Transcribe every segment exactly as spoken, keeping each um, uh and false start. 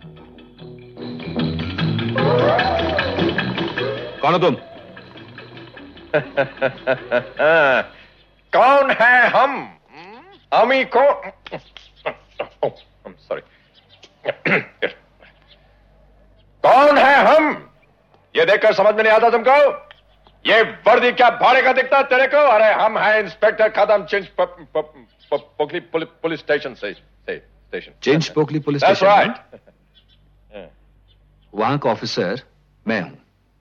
कौन हो तुम? कौन है हम? हम ही कौन? सॉरी। कौन है हम? ये देखकर समझ में नहीं आता तुमको? ये वर्दी क्या भाड़े का दिखता तेरे को? अरे हम हैं inspector Kadam Chinchpokli police station से station. Chinchpokli police station? Right. वहां का ऑफिसर मैं हूं।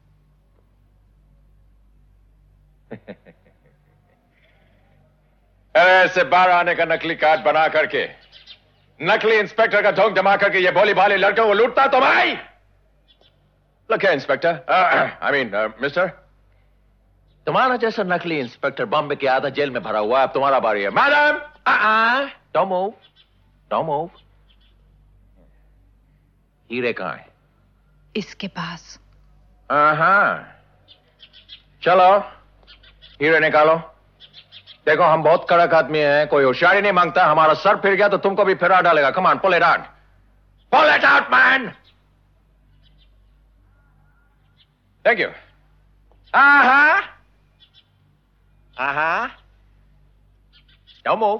ऐसे बाहर आने का नकली कार्ड बना करके नकली इंस्पेक्टर का ढोंग जमा करके ये भोली भाली लड़कों को लूटता तुम आई? Look here inspector, I mean mister, तुम्हारा जैसा नकली इंस्पेक्टर बॉम्बे के आधा जेल में भरा हुआ है, अब तुम्हारा बारी है। Madam, don't move, don't move. हीरे कहां है? इसके पास। हाँ, चलो हीरे निकालो। देखो हम बहुत कड़क आदमी हैं, कोई होशियारी नहीं मांगता। हमारा सर फिर गया तो तुमको भी फिरा डालेगा। Come on, pull it out, pull it out man. Thank you. आहा आहा, डोंट मूव,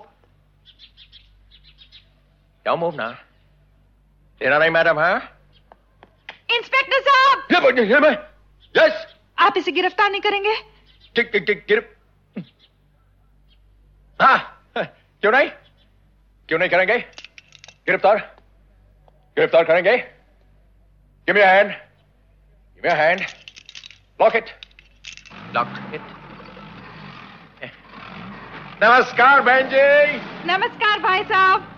डोंट मूव ना। तेरा नहीं मैडम? हाँ इंस्पेक्टर साहब। यस। आप इसे गिरफ्तार नहीं करेंगे? गिरफ्तार? हाँ, क्यों नहीं, क्यों नहीं करेंगे? गिरफ्तार, गिरफ्तार करेंगे। Give me a hand, give me a hand. Lock it, lock it. नमस्कार बहन जी। नमस्कार भाई साहब।